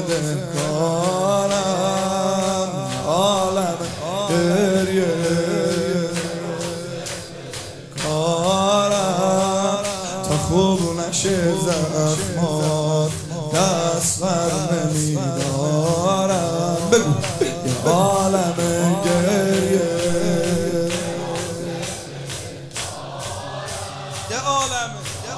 بدهکارم عالم گریه کارم تا خوب نشه زخمات دست بر نمیدارم بگو یه عالم گریه یه عالم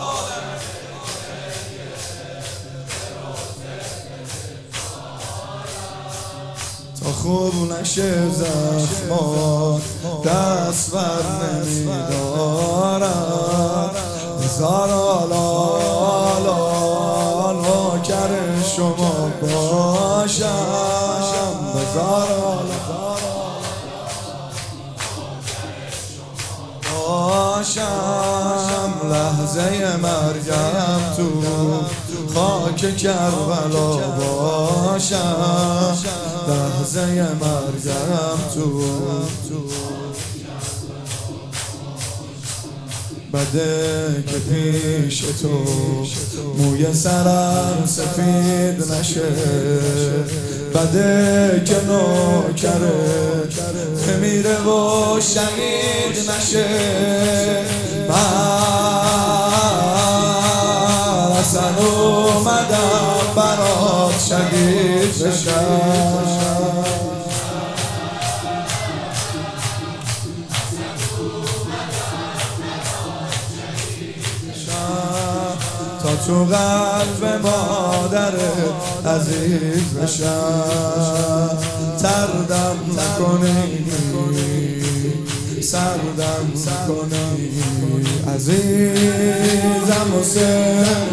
تا خوب نشه زخمات دست بر نمیدارم هزار آلا نوکر شما باشم هزار آلا باشم لحظه مرگم تو خاک کربلا باشم لحظه مرگم تو بده که پیش تو موی سرم سفید نشه بده که نوکره میره و شهید نشه من اصلا اومدم برات شهید بشم تا تو قلب مادرت عزیز بشم تردم نکنی سردم نکنی عزیزم حسین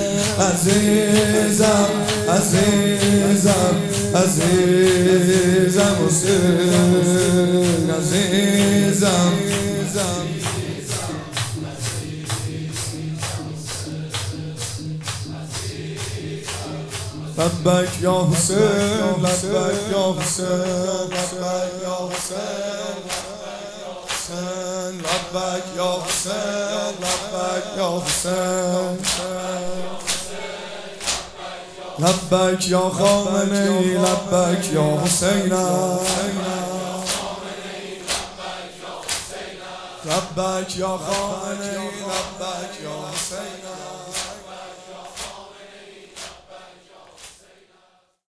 عزیزم عزیزم عزیزم حسین عزیزم لبک یا حسین لبک یا حسین لبک یا حسین لبک یا حسین لبک یا حسین لبک یا خامنه‌ای لبک یا حسین لبک یا خامنه‌ای لبک یا